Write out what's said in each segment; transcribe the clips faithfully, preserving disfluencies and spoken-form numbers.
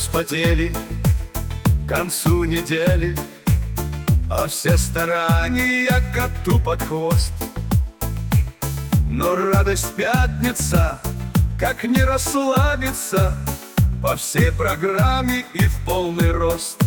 вспотели к концу недели, а все старания коту под хвост. Но радость пятница, как не расслабиться, по всей программе и в полный рост.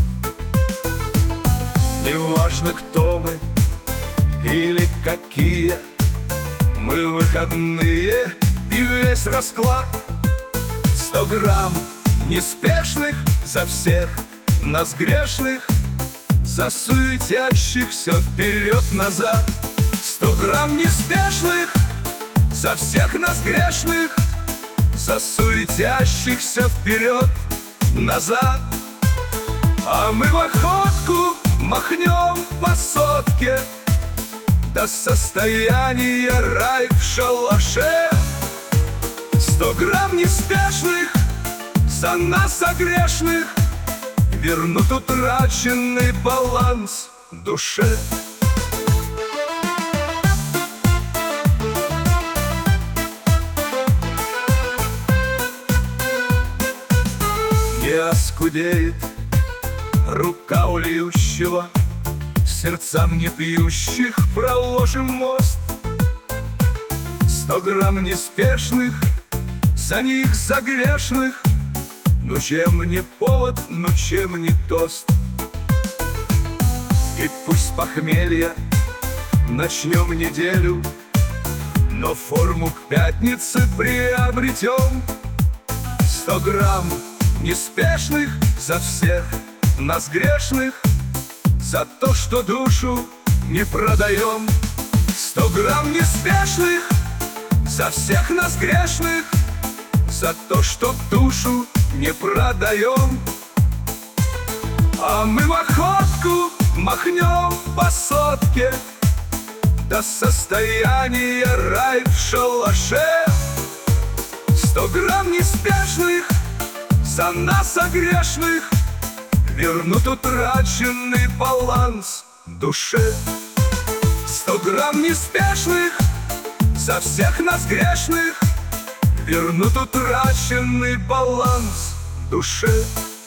Неважно, кто мы или какие, мы выходные и весь расклад. Сто грамм неспешных за всех нас грешных, за суетящихся вперед-назад. Сто грамм неспешных за всех нас грешных, за суетящихся вперед-назад. А мы в охотку махнем по сотке до состояния рай в шалаше. Сто грамм неспешных за нас огрешных вернут утраченный баланс душе. Не оскудеет рука у льющего, сердцам не пьющих проложим мост. Сто грамм неспешных за них, за грешных, ну чем не повод, ну чем не тост. И пусть похмелья начнем неделю, но форму к пятнице приобретем. Сто грамм неспешных за всех нас грешных, за то, что душу не продаем. Сто грамм неспешных за всех нас грешных, за то, что душу не продаем. А мы в охотку махнем по сотке до состояния рай в шалаше. Сто грамм неспешных за нас огрешных вернут утраченный баланс душе. Сто грамм неспешных за всех нас грешных вернут утраченный баланс душе.